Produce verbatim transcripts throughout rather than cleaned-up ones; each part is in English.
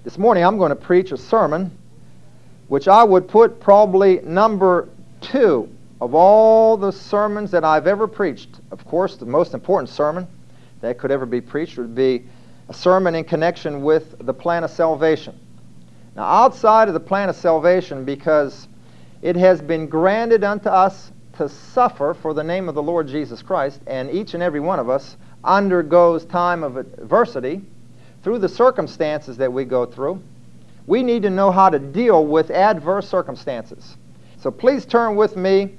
This morning I'm going to preach a sermon which I would put probably number two of all the sermons that I've ever preached. Of course, the most important sermon that could ever be preached would be a sermon in connection with the plan of salvation. Now, outside of the plan of salvation, because it has been granted unto us to suffer for the name of the Lord Jesus Christ, and each and every one of us undergoes time of adversity through the circumstances that we go through. We need to know how to deal with adverse circumstances. So please turn with me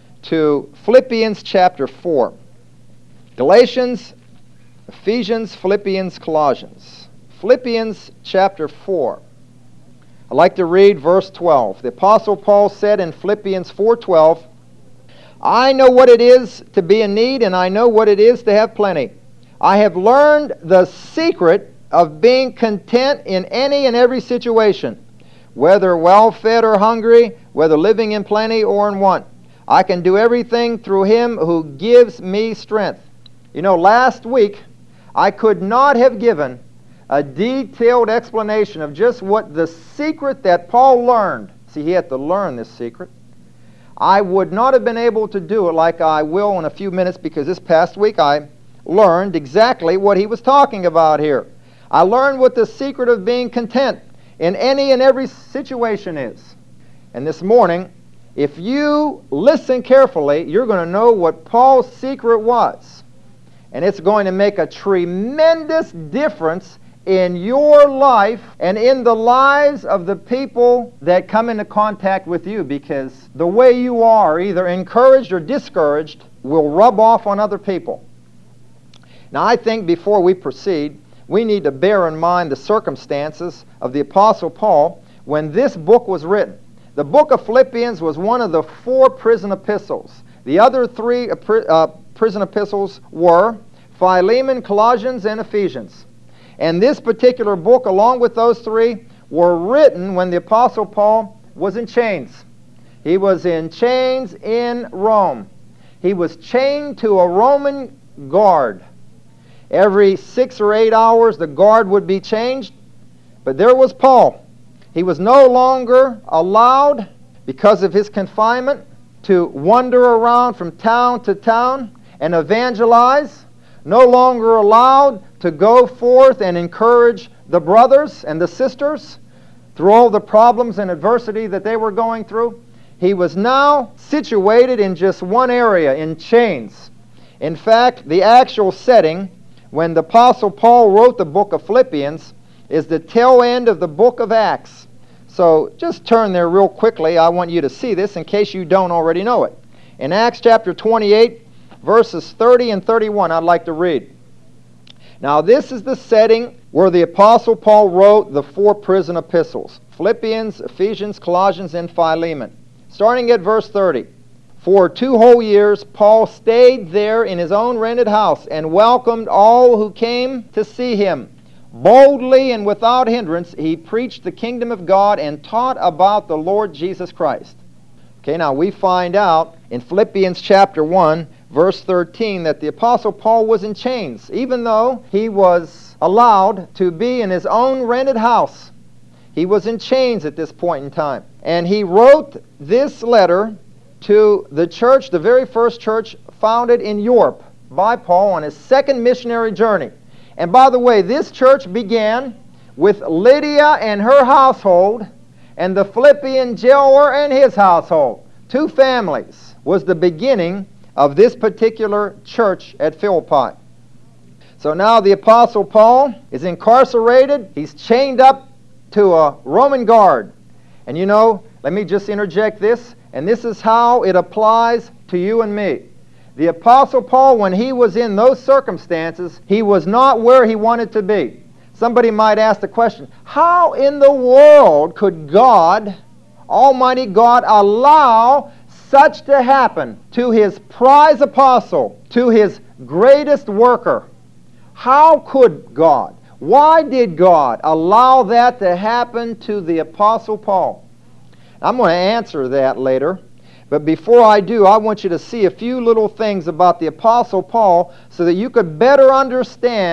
to Philippians chapter four. Galatians, Ephesians, Philippians, Colossians. Philippians chapter four. I'd like to read verse twelve. The Apostle Paul said in Philippians four twelve, I know what it is to be in need, and I know what it is to have plenty. I have learned the secret of being content in any and every situation, whether well-fed or hungry, whether living in plenty or in want. I can do everything through Him who gives me strength. You know, last week, I could not have given a detailed explanation of just what the secret that Paul learned. See, he had to learn this secret. I would not have been able to do it like I will in a few minutes, because this past week I learned exactly what he was talking about here. I learned what the secret of being content in any and every situation is. And this morning, if you listen carefully, you're going to know what Paul's secret was. And it's going to make a tremendous difference in your life and in the lives of the people that come into contact with you, because the way you are, either encouraged or discouraged, will rub off on other people. Now, I think before we proceed, we need to bear in mind the circumstances of the Apostle Paul when this book was written. The book of Philippians was one of the four prison epistles. The other three uh, prison epistles were Philemon, Colossians, and Ephesians. And this particular book, along with those three, were written when the Apostle Paul was in chains. He was in chains in Rome. He was chained to a Roman guard. Every six or eight hours, the guard would be changed. But there was Paul. He was no longer allowed, because of his confinement, to wander around from town to town and evangelize. No longer allowed to go forth and encourage the brothers and the sisters through all the problems and adversity that they were going through. He was now situated in just one area, in chains. In fact, the actual setting when the Apostle Paul wrote the book of Philippians is the tail end of the book of Acts. So just turn there real quickly. I want you to see this in case you don't already know it. In Acts chapter twenty-eight, verses thirty and thirty-one, I'd like to read. Now, this is the setting where the Apostle Paul wrote the four prison epistles: Philippians, Ephesians, Colossians, and Philemon. Starting at verse thirty. For two whole years, Paul stayed there in his own rented house and welcomed all who came to see him. Boldly and without hindrance, he preached the kingdom of God and taught about the Lord Jesus Christ. Okay, now we find out in Philippians chapter one, verse thirteen, that the Apostle Paul was in chains, even though he was allowed to be in his own rented house. He was in chains at this point in time. And he wrote this letter to the church, the very first church founded in Europe by Paul on his second missionary journey. And by the way, this church began with Lydia and her household and the Philippian jailer and his household. Two families was the beginning of this particular church at Philippi. So now the Apostle Paul is incarcerated. He's chained up to a Roman guard. And you know, let me just interject this, and this is how it applies to you and me. The Apostle Paul, when he was in those circumstances, he was not where he wanted to be. Somebody might ask the question, how in the world could God, Almighty God, allow such to happen to His prize apostle, to His greatest worker? How could God? Why did God allow that to happen to the Apostle Paul? I'm going to answer that later. But before I do, I want you to see a few little things about the Apostle Paul so that you could better understand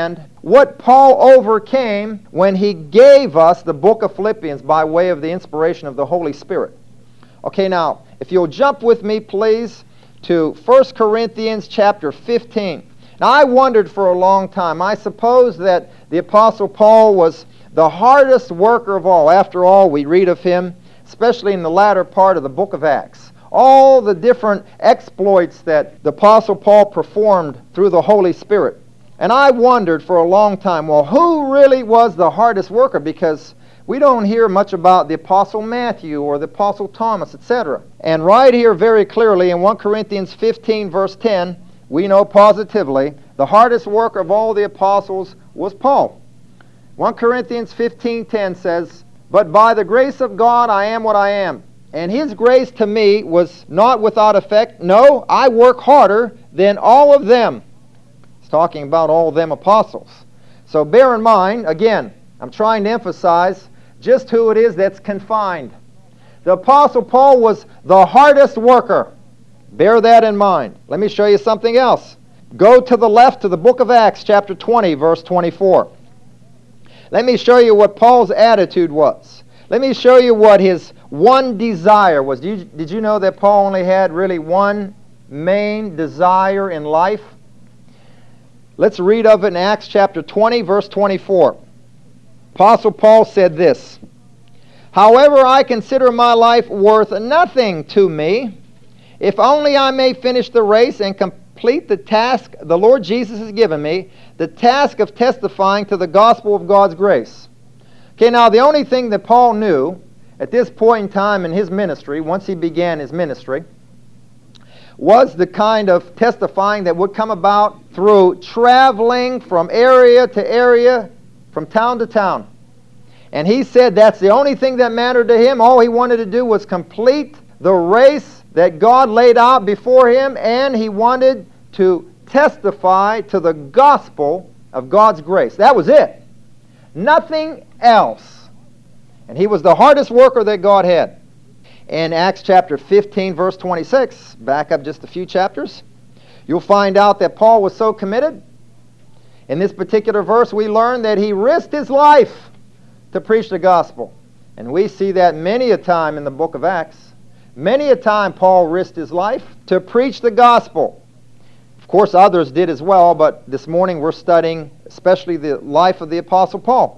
what Paul overcame when he gave us the book of Philippians by way of the inspiration of the Holy Spirit. Okay, now, if you'll jump with me, please, to First Corinthians chapter fifteen. Now, I wondered for a long time. I suppose that the Apostle Paul was the hardest worker of all. After all, we read of him, especially in the latter part of the book of Acts. All the different exploits that the Apostle Paul performed through the Holy Spirit. And I wondered for a long time, well, who really was the hardest worker? Because we don't hear much about the Apostle Matthew or the Apostle Thomas, et cetera. And right here very clearly in First Corinthians fifteen, verse ten, we know positively the hardest worker of all the apostles was Paul. First Corinthians fifteen ten says, "But by the grace of God I am what I am. And His grace to me was not without effect. No, I work harder than all of them." It's talking about all of them apostles. So bear in mind, again, I'm trying to emphasize just who it is that's confined. The Apostle Paul was the hardest worker. Bear that in mind. Let me show you something else. Go to the left to the book of Acts, chapter twenty, verse twenty-four. Let me show you what Paul's attitude was. Let me show you what his one desire was. Did you, did you know that Paul only had really one main desire in life? Let's read of it in Acts chapter twenty, verse twenty-four. Apostle Paul said this, "However, I consider my life worth nothing to me, if only I may finish the race and complete the task the Lord Jesus has given me, the task of testifying to the gospel of God's grace." Okay, now the only thing that Paul knew at this point in time in his ministry, once he began his ministry, was the kind of testifying that would come about through traveling from area to area, from town to town. And he said that's the only thing that mattered to him. All he wanted to do was complete the race that God laid out before him, and he wanted to testify to the gospel of God's grace. That was it. Nothing else. And he was the hardest worker that God had. In Acts chapter fifteen, verse twenty-six, back up just a few chapters, you'll find out that Paul was so committed. In this particular verse, we learn that he risked his life to preach the gospel. And we see that many a time in the book of Acts. Many a time Paul risked his life to preach the gospel. Of course, others did as well, but this morning we're studying especially the life of the Apostle Paul.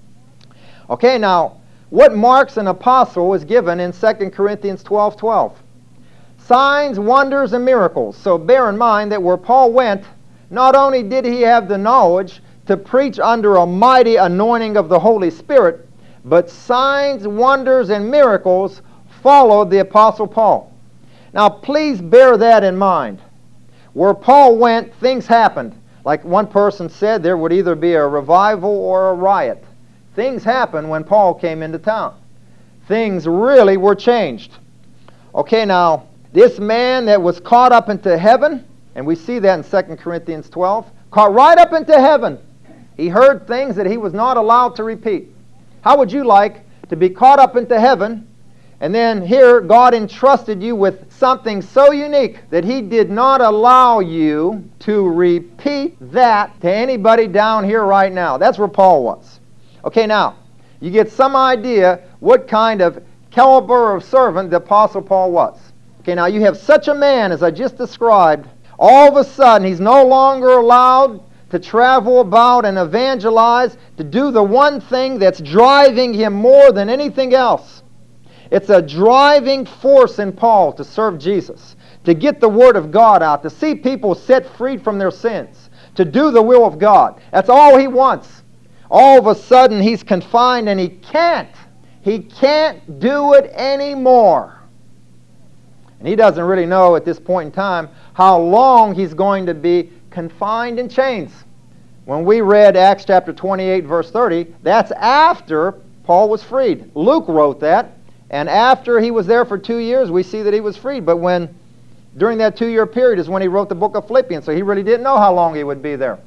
Okay, now, what marks an apostle is given in Second Corinthians twelve twelve. Signs, wonders, and miracles. So bear in mind that where Paul went, not only did he have the knowledge to preach under a mighty anointing of the Holy Spirit, but signs, wonders, and miracles followed the Apostle Paul. Now, please bear that in mind. Where Paul went, things happened. Like one person said, there would either be a revival or a riot. Things happened when Paul came into town. Things really were changed. Okay, now, this man that was caught up into heaven, and we see that in Second Corinthians twelve, caught right up into heaven. He heard things that he was not allowed to repeat. How would you like to be caught up into heaven, and then here God entrusted you with something so unique that He did not allow you to repeat that to anybody down here right now? That's where Paul was. Okay, now, you get some idea what kind of caliber of servant the Apostle Paul was. Okay, now you have such a man as I just described. All of a sudden, he's no longer allowed to travel about and evangelize, to do the one thing that's driving him more than anything else. It's a driving force in Paul to serve Jesus, to get the Word of God out, to see people set free from their sins, to do the will of God. That's all he wants. All of a sudden, he's confined and he can't. He can't do it anymore. And he doesn't really know at this point in time how long he's going to be confined in chains. When we read Acts chapter twenty-eight, verse thirty, that's after Paul was freed. Luke wrote that, and after he was there for two years, we see that he was freed. But when, during that two-year period is when he wrote the book of Philippians, so he really didn't know how long he would be there.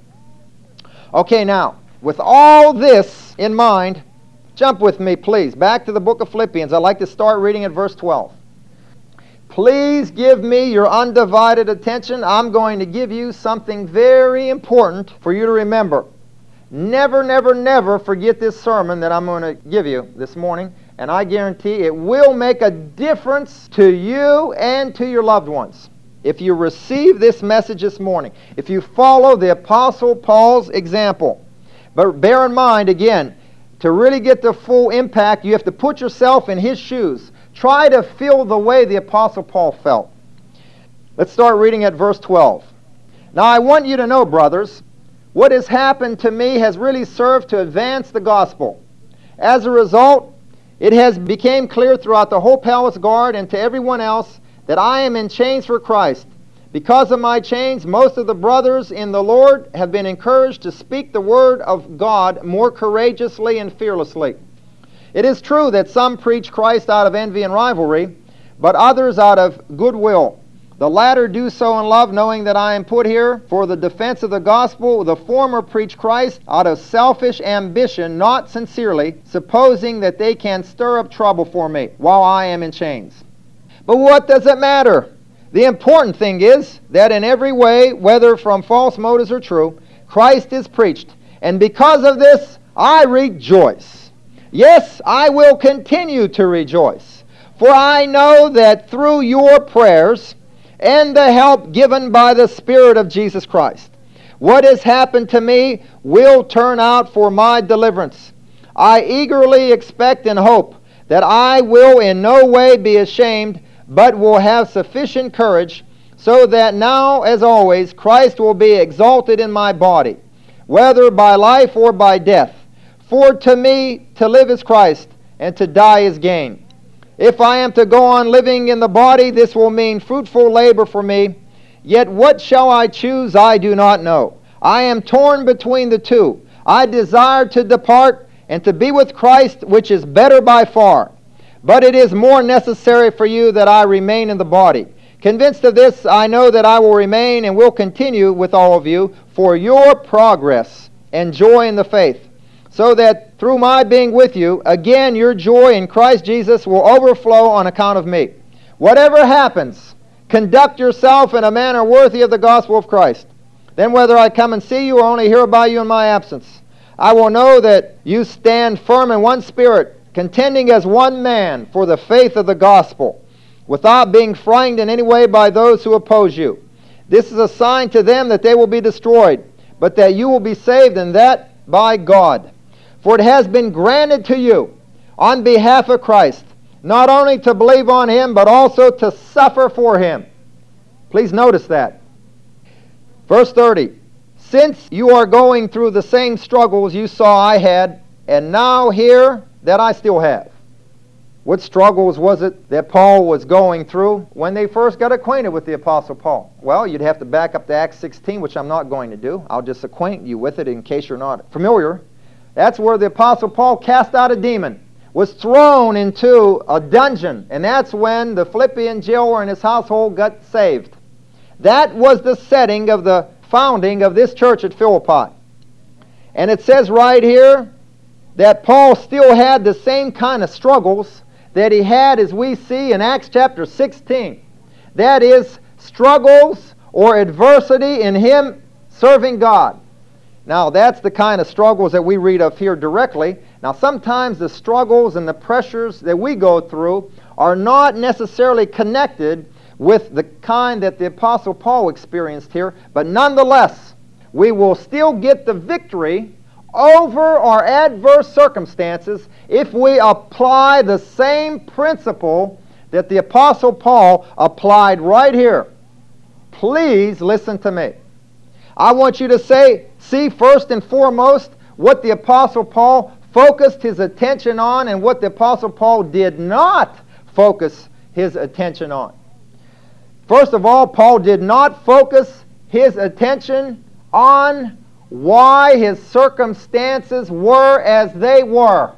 Okay, now, with all this in mind, jump with me, please, back to the book of Philippians. I'd like to start reading at verse twelve. Please give me your undivided attention. I'm going to give you something very important for you to remember. Never, never, never forget this sermon that I'm going to give you this morning, and I guarantee it will make a difference to you and to your loved ones. If you receive this message this morning, if you follow the Apostle Paul's example. But bear in mind, again, to really get the full impact, you have to put yourself in his shoes. Try to feel the way the Apostle Paul felt. Let's start reading at verse twelve. Now I want you to know, brothers, what has happened to me has really served to advance the gospel. As a result, it has become clear throughout the whole palace guard and to everyone else that I am in chains for Christ. Because of my chains, most of the brothers in the Lord have been encouraged to speak the word of God more courageously and fearlessly. It is true that some preach Christ out of envy and rivalry, but others out of goodwill. The latter do so in love, knowing that I am put here for the defense of the gospel. The former preach Christ out of selfish ambition, not sincerely, supposing that they can stir up trouble for me while I am in chains. But what does it matter? The important thing is that in every way, whether from false motives or true, Christ is preached. And because of this, I rejoice. Yes, I will continue to rejoice. For I know that through your prayers and the help given by the Spirit of Jesus Christ, what has happened to me will turn out for my deliverance. I eagerly expect and hope that I will in no way be ashamed, but will have sufficient courage, so that now, as always, Christ will be exalted in my body, whether by life or by death. For to me, to live is Christ, and to die is gain. If I am to go on living in the body, this will mean fruitful labor for me. Yet what shall I choose, I do not know. I am torn between the two. I desire to depart and to be with Christ, which is better by far. But it is more necessary for you that I remain in the body. Convinced of this, I know that I will remain and will continue with all of you for your progress and joy in the faith, so that through my being with you, again your joy in Christ Jesus will overflow on account of me. Whatever happens, conduct yourself in a manner worthy of the gospel of Christ. Then whether I come and see you or only hear about you in my absence, I will know that you stand firm in one spirit, contending as one man for the faith of the gospel, without being frightened in any way by those who oppose you. This is a sign to them that they will be destroyed, but that you will be saved, and that by God. For it has been granted to you, on behalf of Christ, not only to believe on him, but also to suffer for him. Please notice that. Verse thirty. Since you are going through the same struggles you saw I had, and now hear that I still have. What struggles was it that Paul was going through when they first got acquainted with the Apostle Paul? Well, you'd have to back up to Acts sixteen, which I'm not going to do. I'll just acquaint you with it in case you're not familiar. That's where the Apostle Paul cast out a demon, was thrown into a dungeon, and that's when the Philippian jailer and his household got saved. That was the setting of the founding of this church at Philippi. And it says right here that Paul still had the same kind of struggles that he had as we see in Acts chapter sixteen. That is, struggles or adversity in him serving God. Now, that's the kind of struggles that we read of here directly. Now, sometimes the struggles and the pressures that we go through are not necessarily connected with the kind that the Apostle Paul experienced here, but nonetheless, we will still get the victory over our adverse circumstances if we apply the same principle that the Apostle Paul applied right here. Please listen to me. I want you to say, see first and foremost what the Apostle Paul focused his attention on and what the Apostle Paul did not focus his attention on. First of all, Paul did not focus his attention on why his circumstances were as they were.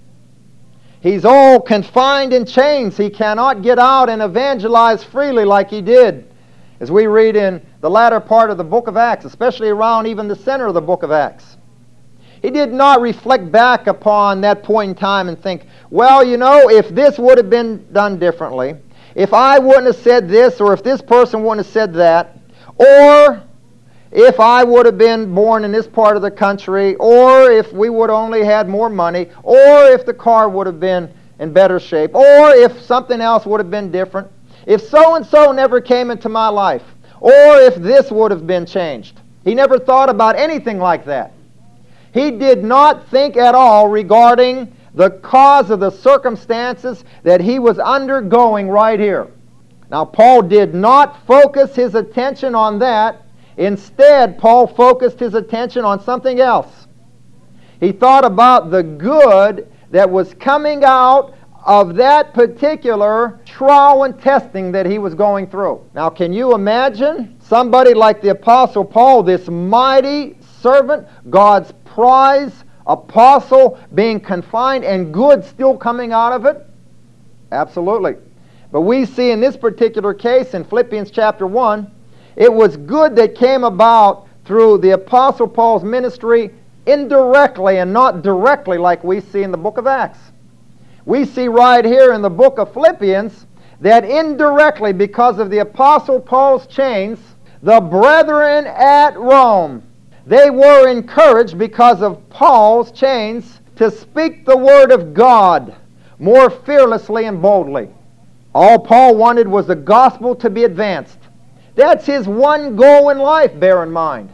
He's all confined in chains. He cannot get out and evangelize freely like he did, as we read in the latter part of the book of Acts, especially around even the center of the book of Acts. He did not reflect back upon that point in time and think, well, you know, if this would have been done differently, if I wouldn't have said this, or if this person wouldn't have said that, or if I would have been born in this part of the country, or if we would only had more money, or if the car would have been in better shape, or if something else would have been different, if so-and-so never came into my life, or if this would have been changed. He never thought about anything like that. He did not think at all regarding the cause of the circumstances that he was undergoing right here. Now, Paul did not focus his attention on that. Instead, Paul focused his attention on something else. He thought about the good that was coming out of that particular trial and testing that he was going through. Now, can you imagine somebody like the Apostle Paul, this mighty servant, God's prize apostle, being confined and good still coming out of it? Absolutely. But we see in this particular case in Philippians chapter one, it was good that came about through the Apostle Paul's ministry indirectly and not directly like we see in the book of Acts. We see right here in the book of Philippians that indirectly, because of the Apostle Paul's chains, the brethren at Rome, they were encouraged because of Paul's chains to speak the word of God more fearlessly and boldly. All Paul wanted was the gospel to be advanced. That's his one goal in life, bear in mind.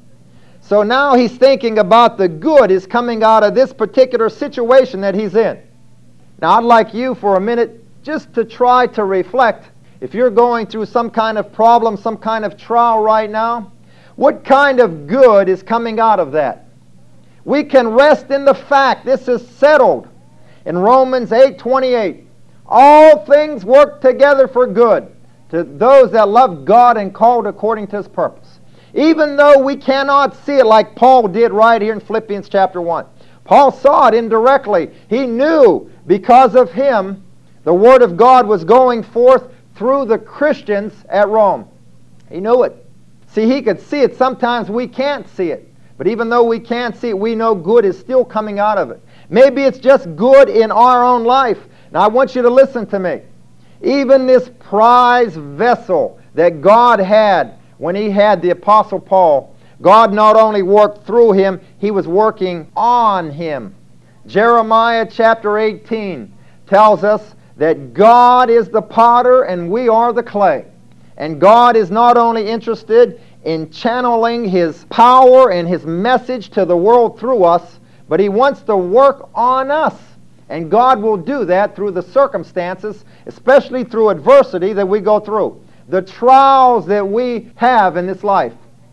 So now he's thinking about the good is coming out of this particular situation that he's in. Now I'd like you for a minute just to try to reflect. If you're going through some kind of problem, some kind of trial right now, what kind of good is coming out of that? We can rest in the fact this is settled in Romans eight twenty-eight. All things work together for good to those that love God and called according to His purpose. Even though we cannot see it like Paul did right here in Philippians chapter one. Paul saw it indirectly. He knew because of him the Word of God was going forth through the Christians at Rome. He knew it. See, he could see it. Sometimes we can't see it. But even though we can't see it, we know good is still coming out of it. Maybe it's just good in our own life. Now I want you to listen to me. Even this prize vessel that God had when He had the Apostle Paul, God not only worked through him, He was working on him. Jeremiah chapter eighteen tells us that God is the potter and we are the clay. And God is not only interested in channeling His power and His message to the world through us, but He wants to work on us. And God will do that through the circumstances, especially through adversity that we go through, the trials that we have in this life.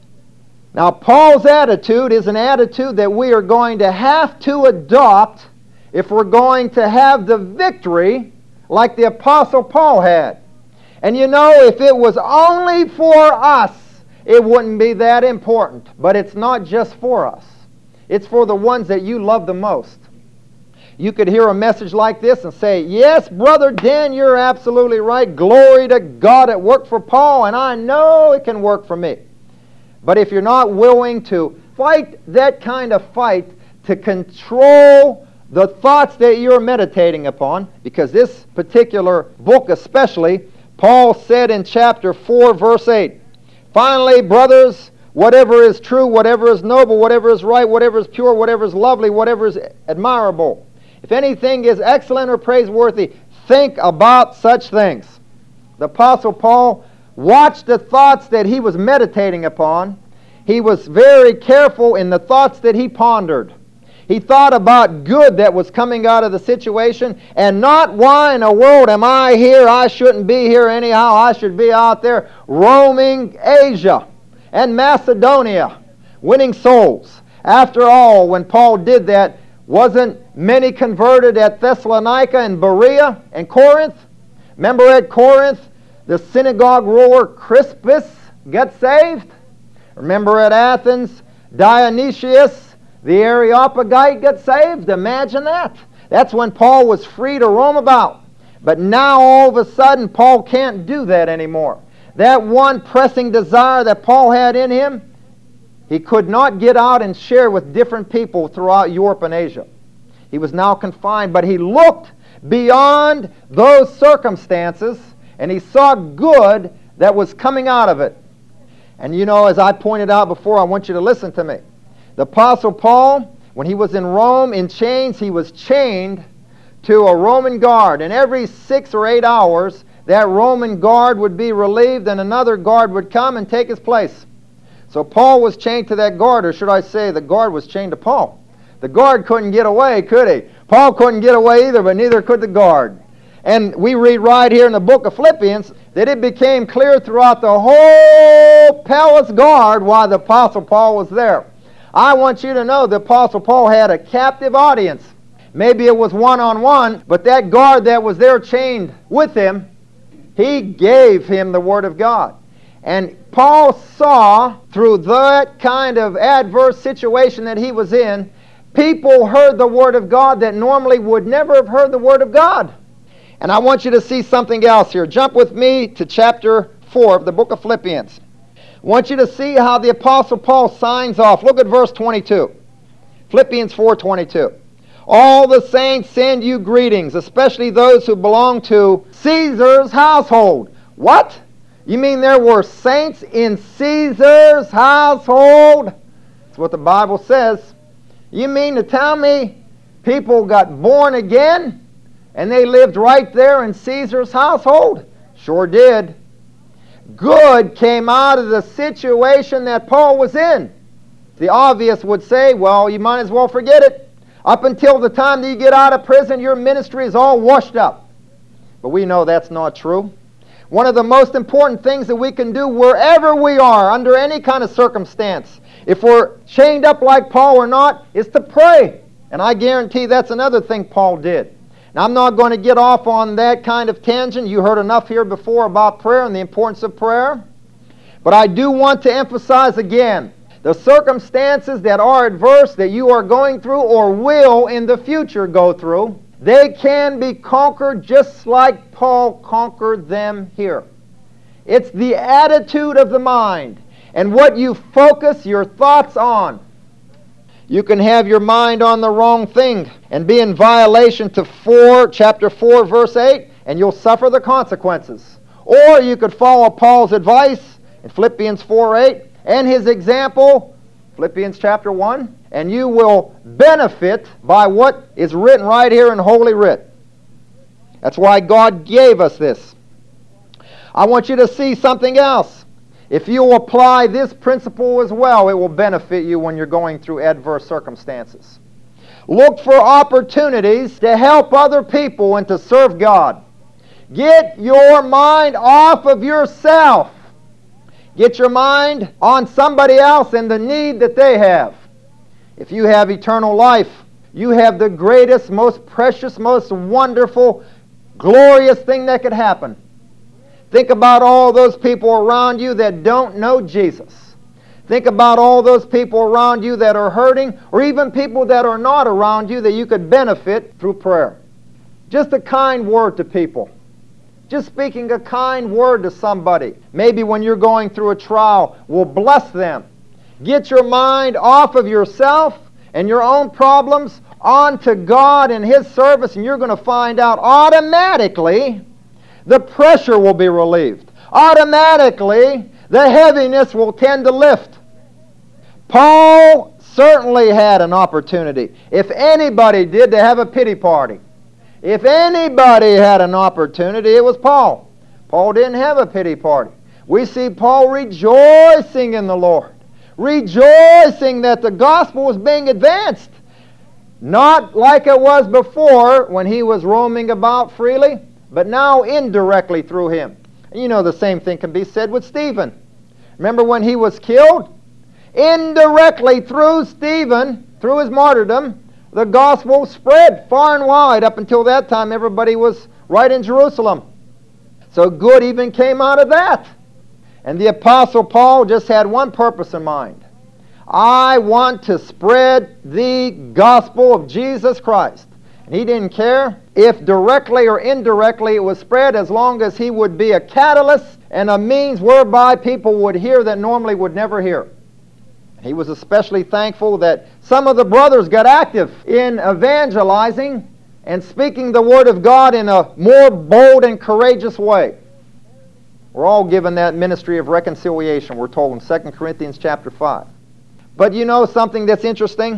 Now, Paul's attitude is an attitude that we are going to have to adopt if we're going to have the victory like the Apostle Paul had. And you know, if it was only for us, it wouldn't be that important. But it's not just for us. It's for the ones that you love the most. You could hear a message like this and say, yes, Brother Dan, you're absolutely right. Glory to God, it worked for Paul, and I know it can work for me. But if you're not willing to fight that kind of fight to control the thoughts that you're meditating upon, because this particular book especially, Paul said in chapter four, verse eight, finally, brothers, whatever is true, whatever is noble, whatever is right, whatever is pure, whatever is lovely, whatever is admirable, if anything is excellent or praiseworthy, think about such things. The Apostle Paul watched the thoughts that he was meditating upon. He was very careful in the thoughts that he pondered. He thought about good that was coming out of the situation, and not why in the world am I here? I shouldn't be here anyhow. I should be out there roaming Asia and Macedonia, winning souls. After all, when Paul did that, wasn't many converted at Thessalonica and Berea and Corinth? Remember at Corinth, the synagogue ruler Crispus got saved? Remember at Athens, Dionysius, the Areopagite, got saved? Imagine that. That's when Paul was free to roam about. But now all of a sudden Paul can't do that anymore. That one pressing desire that Paul had in him, he could not get out and share with different people throughout Europe and Asia. He was now confined, but he looked beyond those circumstances and he saw good that was coming out of it. And you know, as I pointed out before, I want you to listen to me. The Apostle Paul, when he was in Rome in chains, he was chained to a Roman guard. And every six or eight hours, that Roman guard would be relieved and another guard would come and take his place. So Paul was chained to that guard, or should I say the guard was chained to Paul. The guard couldn't get away, could he? Paul couldn't get away either, but neither could the guard. And we read right here in the book of Philippians that it became clear throughout the whole palace guard why the Apostle Paul was there. I want you to know the Apostle Paul had a captive audience. Maybe it was one-on-one, but that guard that was there chained with him, he gave him the Word of God. And Paul saw through that kind of adverse situation that he was in, people heard the Word of God that normally would never have heard the Word of God. And I want you to see something else here. Jump with me to chapter four of the book of Philippians. I want you to see how the Apostle Paul signs off. Look at verse twenty-two. Philippians four twenty-two. All the saints send you greetings, especially those who belong to Caesar's household. What? You mean there were saints in Caesar's household? That's what the Bible says. You mean to tell me people got born again and they lived right there in Caesar's household? Sure did. Good came out of the situation that Paul was in. The obvious would say, well, you might as well forget it. Up until the time that you get out of prison, your ministry is all washed up. But we know that's not true. One of the most important things that we can do wherever we are, under any kind of circumstance, if we're chained up like Paul or not, is to pray. And I guarantee that's another thing Paul did. Now, I'm not going to get off on that kind of tangent. You heard enough here before about prayer and the importance of prayer. But I do want to emphasize again, the circumstances that are adverse that you are going through or will in the future go through, they can be conquered just like Paul conquered them here. It's the attitude of the mind and what you focus your thoughts on. You can have your mind on the wrong thing and be in violation to four, chapter four, verse eight, and you'll suffer the consequences. Or you could follow Paul's advice in Philippians four eight, and his example, Philippians chapter one, and you will benefit by what is written right here in Holy Writ. That's why God gave us this. I want you to see something else. If you apply this principle as well, it will benefit you when you're going through adverse circumstances. Look for opportunities to help other people and to serve God. Get your mind off of yourself. Get your mind on somebody else and the need that they have. If you have eternal life, you have the greatest, most precious, most wonderful, glorious thing that could happen. Think about all those people around you that don't know Jesus. Think about all those people around you that are hurting, or even people that are not around you that you could benefit through prayer. Just a kind word to people. Just speaking a kind word to somebody, maybe when you're going through a trial, will bless them. Get your mind off of yourself and your own problems onto God and His service, and you're going to find out automatically the pressure will be relieved. Automatically, the heaviness will tend to lift. Paul certainly had an opportunity, if anybody did, to have a pity party. If anybody had an opportunity, it was Paul. Paul didn't have a pity party. We see Paul rejoicing in the Lord, rejoicing that the gospel was being advanced. Not like it was before when he was roaming about freely, but now indirectly through him. And you know the same thing can be said with Stephen. Remember when he was killed? Indirectly through Stephen, through his martyrdom, the gospel spread far and wide. Up until that time, everybody was right in Jerusalem. So good even came out of that. And the Apostle Paul just had one purpose in mind. I want to spread the gospel of Jesus Christ. And he didn't care if directly or indirectly it was spread, as long as he would be a catalyst and a means whereby people would hear that normally would never hear. He was especially thankful that some of the brothers got active in evangelizing and speaking the Word of God in a more bold and courageous way. We're all given that ministry of reconciliation, we're told in Second Corinthians chapter five. But you know something that's interesting?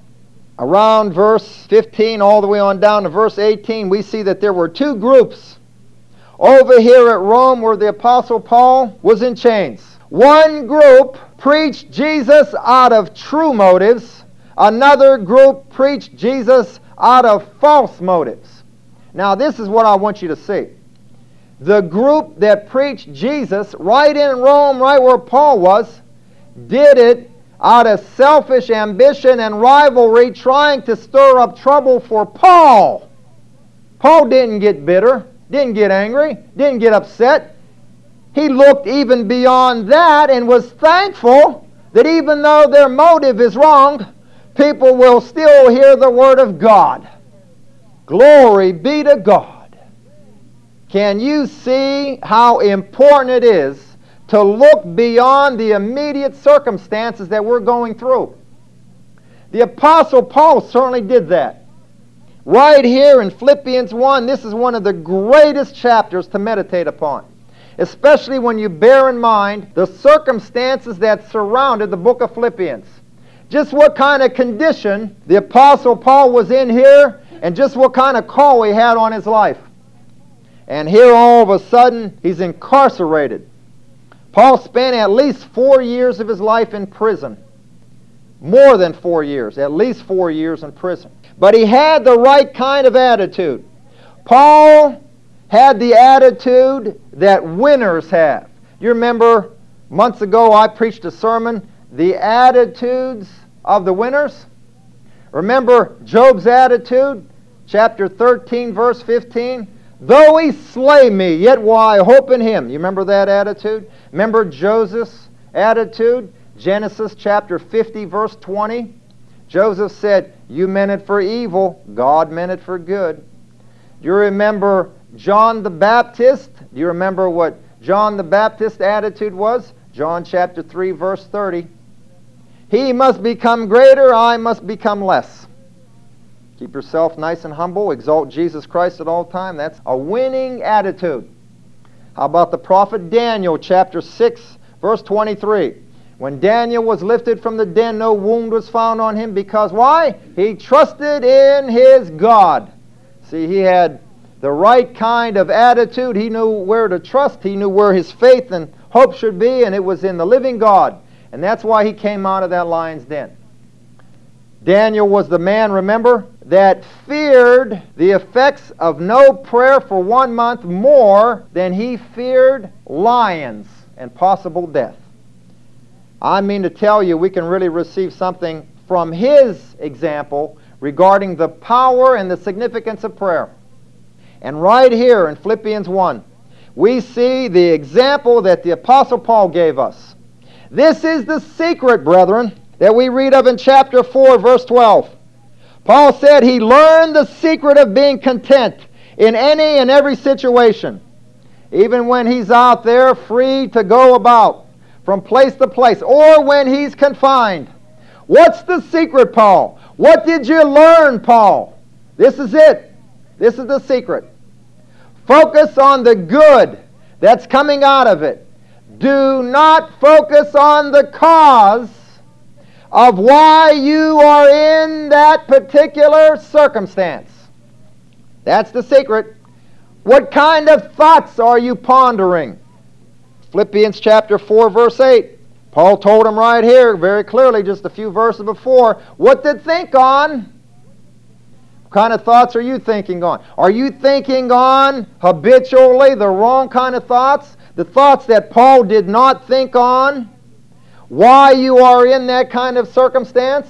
Around verse fifteen all the way on down to verse eighteen, we see that there were two groups over here at Rome where the Apostle Paul was in chains. One group preached Jesus out of true motives. Another group preached Jesus out of false motives. Now this is what I want you to see. The group that preached Jesus right in Rome, right where Paul was, did it out of selfish ambition and rivalry, trying to stir up trouble for Paul. Paul didn't get bitter, didn't get angry, didn't get upset. He looked even beyond that and was thankful that even though their motive is wrong, people will still hear the Word of God. Glory be to God. Can you see how important it is to look beyond the immediate circumstances that we're going through? The Apostle Paul certainly did that. Right here in Philippians one, this is one of the greatest chapters to meditate upon, especially when you bear in mind the circumstances that surrounded the book of Philippians. Just what kind of condition the Apostle Paul was in here, and just what kind of call he had on his life. And here all of a sudden, he's incarcerated. Paul spent at least four years of his life in prison. More than four years, at least four years in prison. But he had the right kind of attitude. Paul had the attitude that winners have. You remember months ago I preached a sermon, The Attitudes of the Winners? Remember Job's attitude? Chapter thirteen, verse fifteen. Though he slay me, yet will I hope in him. You remember that attitude? Remember Joseph's attitude? Genesis chapter fifty, verse twenty. Joseph said, you meant it for evil, God meant it for good. Do you remember John the Baptist? Do you remember what John the Baptist's attitude was? John chapter three, verse thirty. He must become greater, I must become less. Keep yourself nice and humble. Exalt Jesus Christ at all times. That's a winning attitude. How about the prophet Daniel, chapter six, verse twenty-three? When Daniel was lifted from the den, no wound was found on him, because why? He trusted in his God. See, he had the right kind of attitude. He knew where to trust. He knew where his faith and hope should be, and it was in the living God. And that's why he came out of that lion's den. Daniel was the man, remember, that feared the effects of no prayer for one month more than he feared lions and possible death. I mean to tell you, we can really receive something from his example regarding the power and the significance of prayer. And right here in Philippians one, we see the example that the Apostle Paul gave us. This is the secret, brethren, that we read of in chapter four, verse twelve. Paul said he learned the secret of being content in any and every situation, even when he's out there free to go about from place to place, or when he's confined. What's the secret, Paul? What did you learn, Paul? This is it. This is the secret. Focus on the good that's coming out of it. Do not focus on the cause of why you are in that particular circumstance. That's the secret. What kind of thoughts are you pondering? Philippians chapter four, verse eight. Paul told him right here very clearly, just a few verses before, what to think on. What kind of thoughts are you thinking on? Are you thinking on habitually the wrong kind of thoughts? The thoughts that Paul did not think on? Why you are in that kind of circumstance?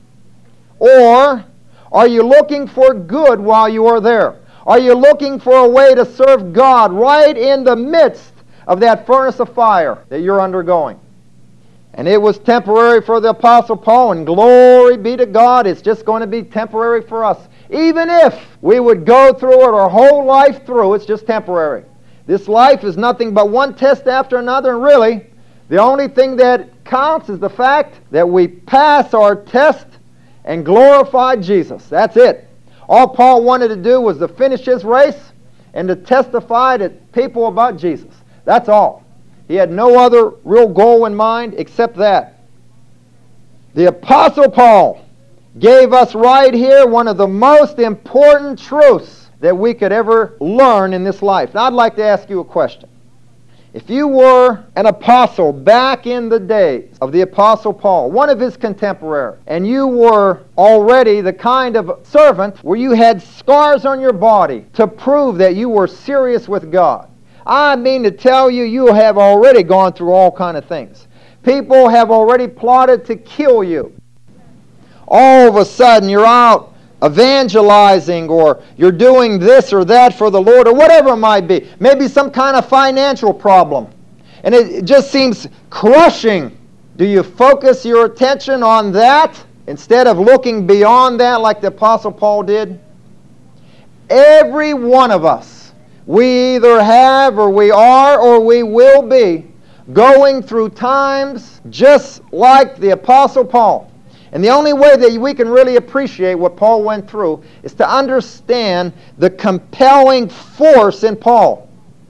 Or are you looking for good while you are there? Are you looking for a way to serve God right in the midst of that furnace of fire that you're undergoing? And it was temporary for the Apostle Paul, and glory be to God, it's just going to be temporary for us. Even if we would go through it our whole life through, it's just temporary. This life is nothing but one test after another, and really, the only thing that counts is the fact that we pass our test and glorify Jesus. That's it. All Paul wanted to do was to finish his race and to testify to people about Jesus. That's all. He had no other real goal in mind except that. The Apostle Paul gave us right here one of the most important truths that we could ever learn in this life. Now I'd like to ask you a question. If you were an apostle back in the days of the Apostle Paul, one of his contemporaries, and you were already the kind of servant where you had scars on your body to prove that you were serious with God, I mean to tell you, you have already gone through all kind of things. People have already plotted to kill you. All of a sudden, you're out evangelizing, or you're doing this or that for the Lord, or whatever it might be. Maybe some kind of financial problem. And it just seems crushing. Do you focus your attention on that instead of looking beyond that like the Apostle Paul did? Every one of us, we either have or we are or we will be going through times just like the Apostle Paul. And the only way that we can really appreciate what Paul went through is to understand the compelling force in Paul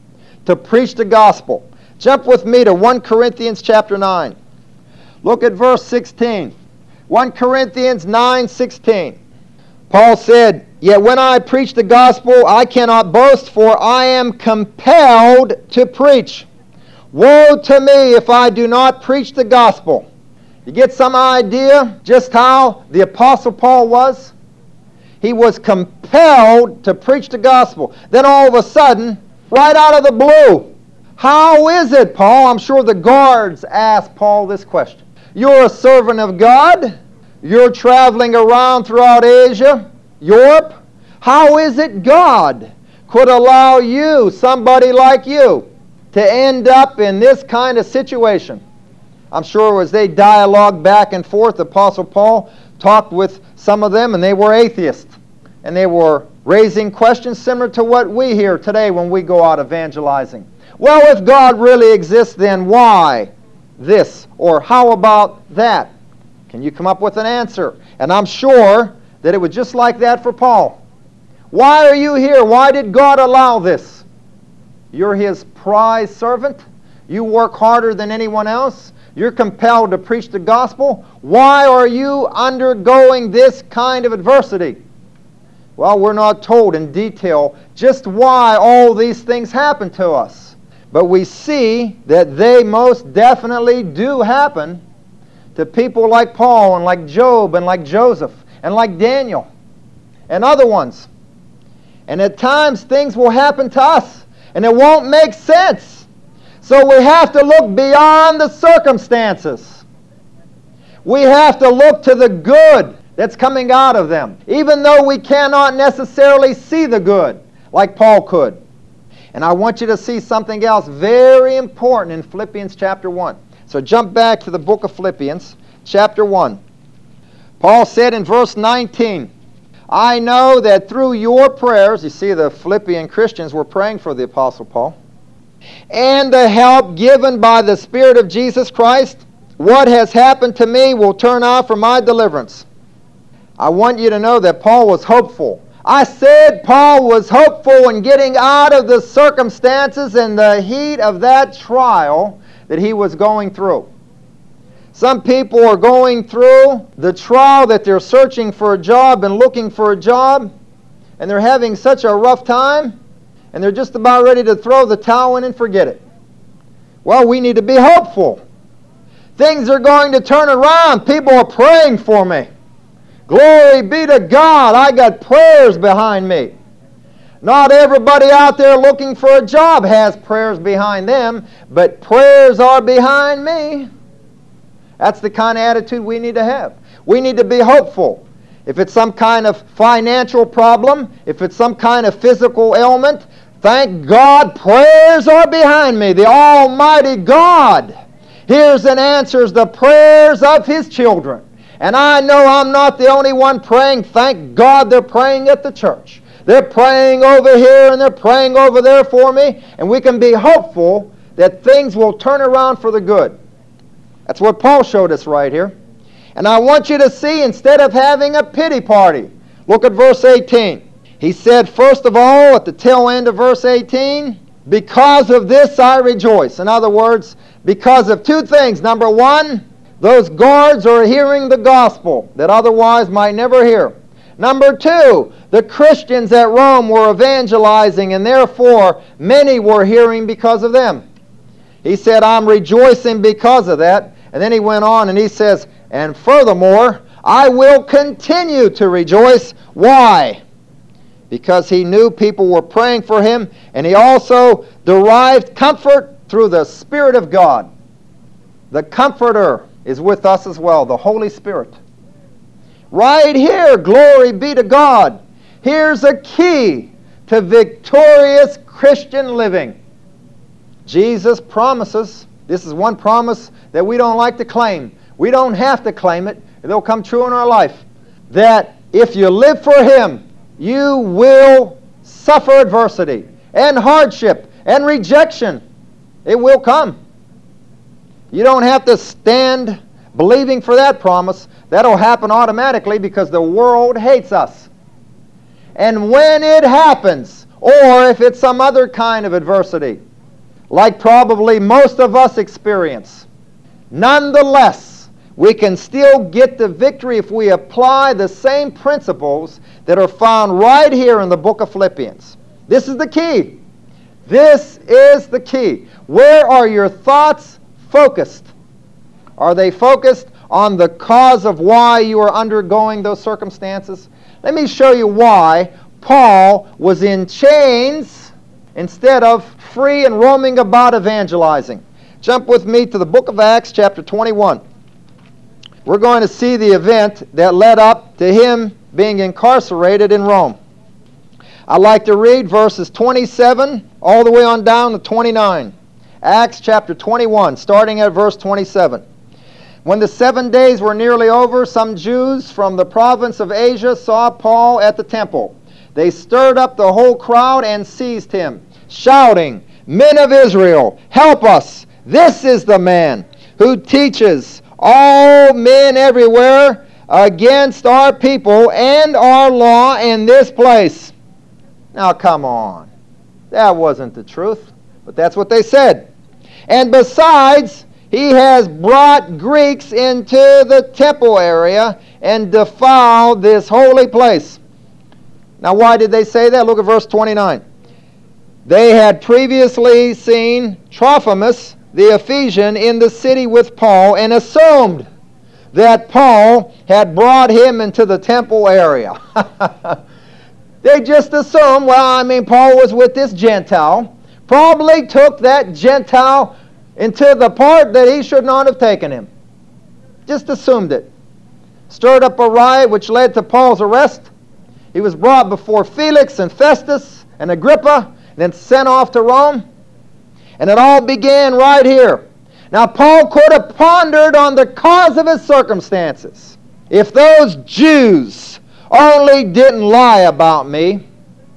to preach the gospel. Jump with me to First Corinthians chapter nine. Look at verse sixteen. First Corinthians nine sixteen. Paul said, "Yet when I preach the gospel, I cannot boast, for I am compelled to preach. Woe to me if I do not preach the gospel." You get some idea just how the Apostle Paul was? He was compelled to preach the gospel. Then all of a sudden, right out of the blue, "How is it, Paul?" I'm sure the guards asked Paul this question. "You're a servant of God. You're traveling around throughout Asia, Europe. How is it God could allow you, somebody like you, to end up in this kind of situation?" I'm sure as they dialogued back and forth, the Apostle Paul talked with some of them, and they were atheists. And they were raising questions similar to what we hear today when we go out evangelizing. Well, if God really exists, then why this? Or how about that? Can you come up with an answer? And I'm sure that it was just like that for Paul. Why are you here? Why did God allow this? You're His prized servant. You work harder than anyone else. You're compelled to preach the gospel. Why are you undergoing this kind of adversity? Well, we're not told in detail just why all these things happen to us. But we see that they most definitely do happen to people like Paul and like Job and like Joseph and like Daniel and other ones. And at times things will happen to us and it won't make sense. So we have to look beyond the circumstances. We have to look to the good that's coming out of them, even though we cannot necessarily see the good like Paul could. And I want you to see something else very important in Philippians chapter one. So jump back to the book of Philippians chapter one. Paul said in verse nineteen, "I know that through your prayers," you see the Philippian Christians were praying for the Apostle Paul, "and the help given by the Spirit of Jesus Christ, what has happened to me will turn out for my deliverance." I want you to know that Paul was hopeful. I said Paul was hopeful in getting out of the circumstances and the heat of that trial that he was going through. Some people are going through the trial that they're searching for a job and looking for a job, and they're having such a rough time, and they're just about ready to throw the towel in and forget it. Well, we need to be hopeful. Things are going to turn around. People are praying for me. Glory be to God. I got prayers behind me. Not everybody out there looking for a job has prayers behind them, but prayers are behind me. That's the kind of attitude we need to have. We need to be hopeful. If it's some kind of financial problem, if it's some kind of physical ailment, thank God prayers are behind me. The Almighty God hears and answers the prayers of His children. And I know I'm not the only one praying. Thank God they're praying at the church. They're praying over here and they're praying over there for me. And we can be hopeful that things will turn around for the good. That's what Paul showed us right here. And I want you to see, instead of having a pity party, look at verse eighteen. He said, first of all, at the tail end of verse eighteen, Because of this I rejoice. In other words, because of two things. Number one, those guards are hearing the gospel that otherwise might never hear. Number two, the Christians at Rome were evangelizing, and therefore many were hearing because of them. He said, I'm rejoicing because of that. And then he went on and he says, and furthermore, I will continue to rejoice. Why? Because he knew people were praying for him, and he also derived comfort through the Spirit of God. The Comforter is with us as well, the Holy Spirit. Right here, glory be to God. Here's a key to victorious Christian living. Jesus promises, this is one promise that we don't like to claim. We don't have to claim it. It'll come true in our life. That if you live for Him, you will suffer adversity and hardship and rejection. It will come. You don't have to stand believing for that promise. That'll happen automatically because the world hates us. And when it happens, or if it's some other kind of adversity, like probably most of us experience, nonetheless, we can still get the victory if we apply the same principles that are found right here in the book of Philippians. This is the key. This is the key. Where are your thoughts focused? Are they focused on the cause of why you are undergoing those circumstances? Let me show you why Paul was in chains instead of free and roaming about evangelizing. Jump with me to the book of Acts, chapter twenty-one. We're going to see the event that led up to him being incarcerated in Rome. I'd like to read verses twenty-seven all the way on down to twenty-nine. Acts chapter twenty-one, starting at verse twenty-seven. When the seven days were nearly over, some Jews from the province of Asia saw Paul at the temple. They stirred up the whole crowd and seized him, shouting, Men of Israel, help us! This is the man who teaches all men everywhere against our people and our law in this place. Now come on. That wasn't the truth, but that's what they said. And besides, he has brought Greeks into the temple area and defiled this holy place. Now why did they say that? Look at verse twenty-nine. They had previously seen Trophimus the Ephesian in the city with Paul and assumed that Paul had brought him into the temple area. They just assumed, well, I mean, Paul was with this Gentile, probably took that Gentile into the part that he should not have taken him. Just assumed it. Stirred up a riot which led to Paul's arrest. He was brought before Felix and Festus and Agrippa, then sent off to Rome. And it all began right here. Now Paul could have pondered on the cause of his circumstances. If those Jews only didn't lie about me,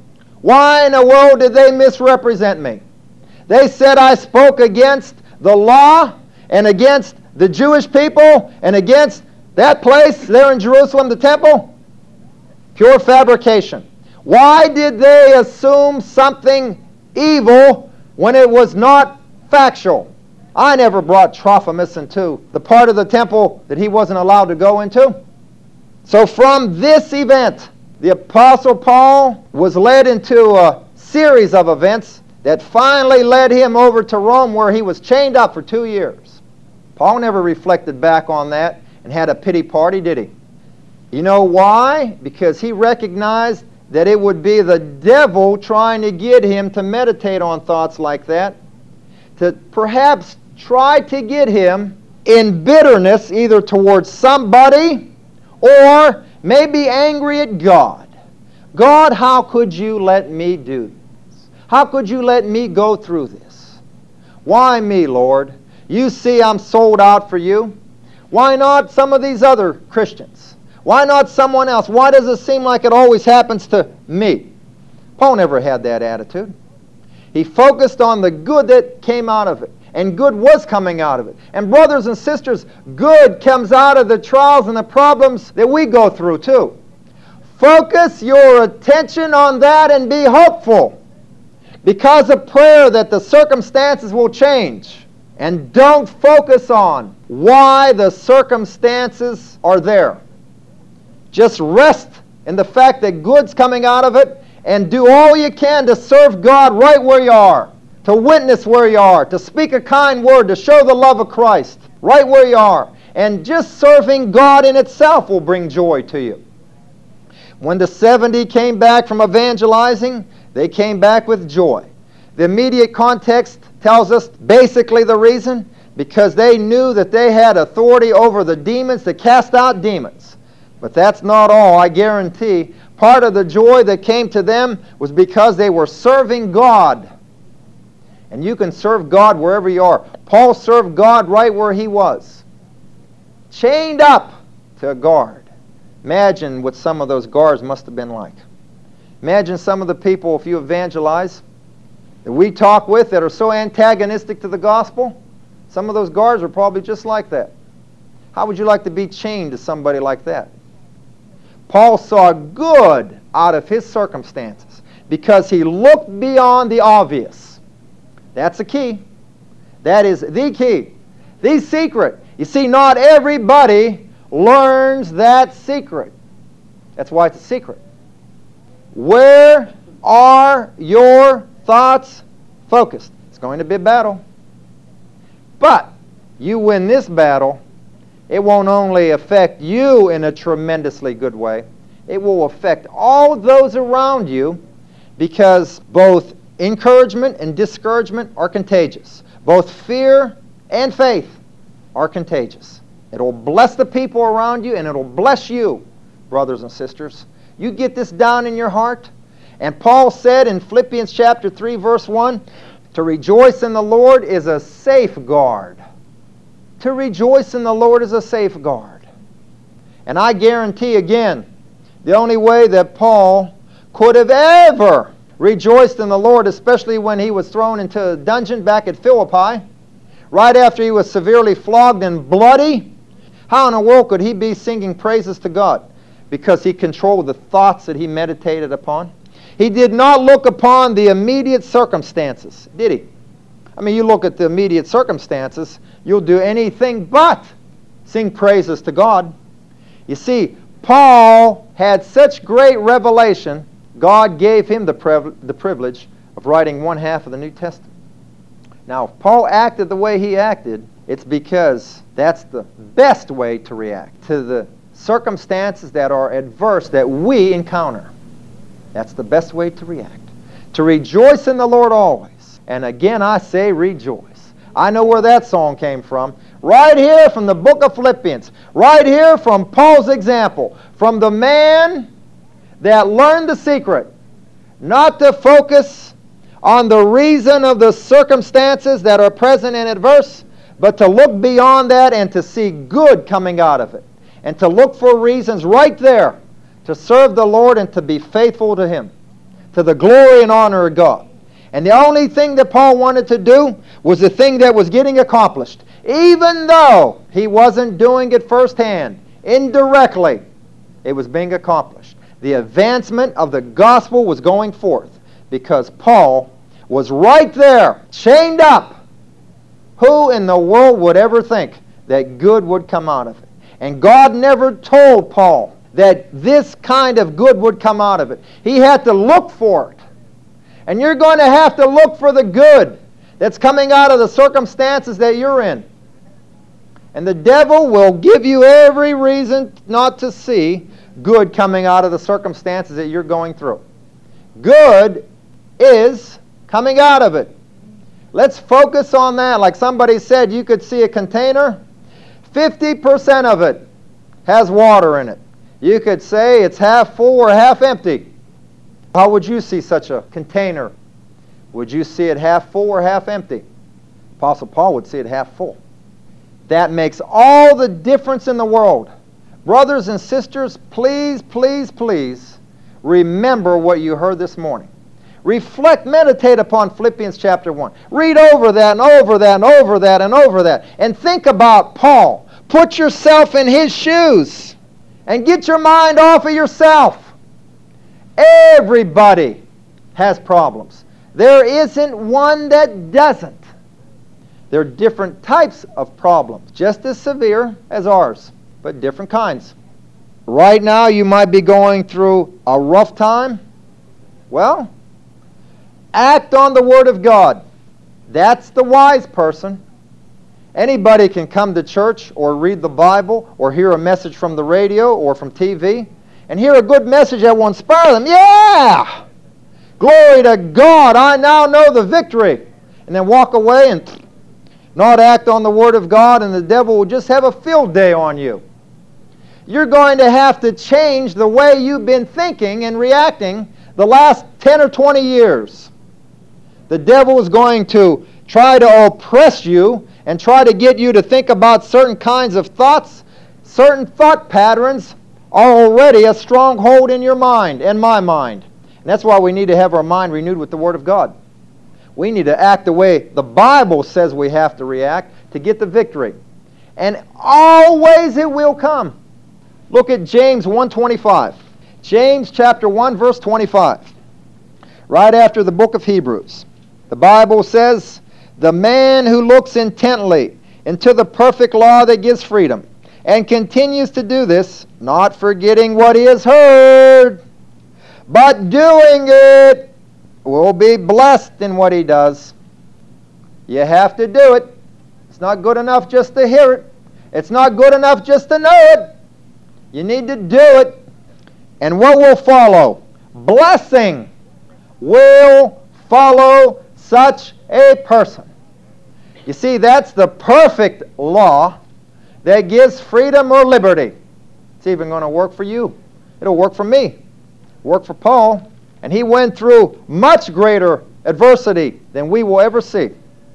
why in the world did they misrepresent me? They said I spoke against the law and against the Jewish people and against that place there in Jerusalem, the temple. Pure fabrication. Why did they assume something evil when it was not factual? I never brought Trophimus into the part of the temple that he wasn't allowed to go into. So from this event, the Apostle Paul was led into a series of events that finally led him over to Rome, where he was chained up for two years. Paul never reflected back on that and had a pity party, did he? You know why? Because he recognized that it would be the devil trying to get him to meditate on thoughts like that, to perhaps try to get him in bitterness either towards somebody or maybe angry at God. God, how could you let me do this? How could you let me go through this? Why me, Lord? You see I'm sold out for you. Why not some of these other Christians? Why not someone else? Why does it seem like it always happens to me? Paul never had that attitude. He focused on the good that came out of it. And good was coming out of it. And brothers and sisters, good comes out of the trials and the problems that we go through too. Focus your attention on that and be hopeful. because of prayer that the circumstances will change. And don't focus on why the circumstances are there. Just rest in the fact that good's coming out of it, and do all you can to serve God right where you are, to witness where you are, to speak a kind word, to show the love of Christ right where you are. And just serving God in itself will bring joy to you. When the seventy came back from evangelizing, they came back with joy. The immediate context tells us basically the reason, because they knew that they had authority over the demons to cast out demons. But that's not all, I guarantee. Part of the joy that came to them was because they were serving God. And you can serve God wherever you are. Paul served God right where he was, chained up to a guard. Imagine what some of those guards must have been like. Imagine some of the people, if you evangelize, that we talk with that are so antagonistic to the gospel. Some of those guards are probably just like that. How would you like to be chained to somebody like that? Paul saw good out of his circumstances because he looked beyond the obvious. That's the key. That is the key. The secret. You see, not everybody learns that secret. That's why it's a secret. Where are your thoughts focused? It's going to be a battle. But you win this battle, it won't only affect you in a tremendously good way, it will affect all those around you, because both encouragement and discouragement are contagious. Both fear and faith are contagious. It will bless the people around you, and it will bless you, brothers and sisters. You get this down in your heart. And Paul said in Philippians chapter three, verse one, to rejoice in the Lord is a safeguard. To rejoice in the Lord is a safeguard. And I guarantee again, the only way that Paul could have ever rejoiced in the Lord, especially when he was thrown into a dungeon back at Philippi, right after he was severely flogged and bloody, how in the world could he be singing praises to God? Because he controlled the thoughts that he meditated upon. He did not look upon the immediate circumstances, did he? I mean, you look at the immediate circumstances, you'll do anything but sing praises to God. You see, Paul had such great revelation, God gave him the, priv- the privilege of writing one half of the New Testament. Now, if Paul acted the way he acted, it's because that's the best way to react to the circumstances that are adverse that we encounter. That's the best way to react. To rejoice in the Lord always. And again, I say rejoice. I know where that song came from. Right here from the book of Philippians. Right here from Paul's example. From the man that learned the secret. Not to focus on the reason of the circumstances that are present and adverse, but to look beyond that and to see good coming out of it. And to look for reasons right there to serve the Lord and to be faithful to Him, to the glory and honor of God. And the only thing that Paul wanted to do was the thing that was getting accomplished. Even though he wasn't doing it firsthand, indirectly, it was being accomplished. The advancement of the gospel was going forth because Paul was right there, chained up. Who in the world would ever think that good would come out of it? And God never told Paul that this kind of good would come out of it. He had to look for it. And you're going to have to look for the good that's coming out of the circumstances that you're in. And the devil will give you every reason not to see good coming out of the circumstances that you're going through. Good is coming out of it. Let's focus on that. Like somebody said, you could see a container, fifty percent of it has water in it. You could say it's half full or half empty. How would you see such a container? Would you see it half full or half empty? Apostle Paul would see it half full. That makes all the difference in the world. Brothers and sisters, please, please, please remember what you heard this morning. Reflect, meditate upon Philippians chapter one. Read over that and over that and over that and over that. And think about Paul. Put yourself in his shoes. And get your mind off of yourself. Everybody has problems. There isn't one that doesn't. There are different types of problems, just as severe as ours, but different kinds. Right now you might be going through a rough time. Well, act on the Word of God. That's the wise person. Anybody can come to church or read the Bible or hear a message from the radio or from T V and hear a good message that will inspire them. Yeah! Glory to God, I now know the victory. And then walk away and not act on the Word of God, and the devil will just have a field day on you. You're going to have to change the way you've been thinking and reacting the last ten or twenty years. The devil is going to try to oppress you and try to get you to think about certain kinds of thoughts. Certain thought patterns are already a stronghold in your mind and my mind. And that's why we need to have our mind renewed with the Word of God. We need to act the way the Bible says we have to react to get the victory. And always it will come. Look at James one twenty-five. James chapter one verse twenty-five. Right after the book of Hebrews. The Bible says, "The man who looks intently into the perfect law that gives freedom, and continues to do this, not forgetting what he has heard, but doing it, will be blessed in what he does." You have to do it. It's not good enough just to hear it. It's not good enough just to know it. You need to do it. And what will follow? Blessing will follow such a person. You see, that's the perfect law that gives freedom or liberty. It's even going to work for you. It'll work for me. Work for Paul. And he went through much greater adversity than we will ever see.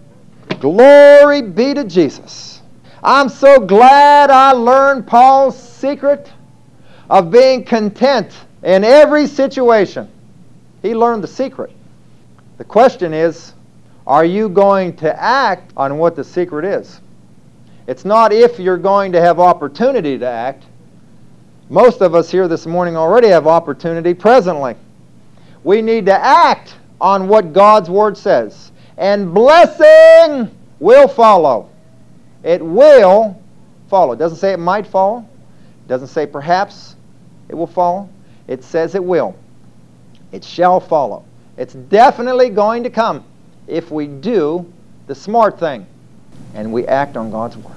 Glory be to Jesus. I'm so glad I learned Paul's secret of being content in every situation. He learned the secret. The question is, are you going to act on what the secret is? It's not if you're going to have opportunity to act. Most of us here this morning already have opportunity presently. We need to act on what God's Word says. And blessing will follow. It will follow. It doesn't say it might follow. It doesn't say perhaps it will follow. It says it will. It shall follow. It's definitely going to come if we do the smart thing and we act on God's Word.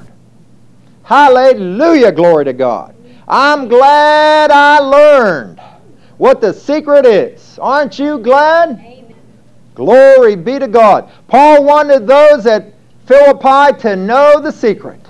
Hallelujah, glory to God. I'm glad I learned what the secret is. Aren't you glad? Amen. Glory be to God. Paul wanted those at Philippi to know the secret.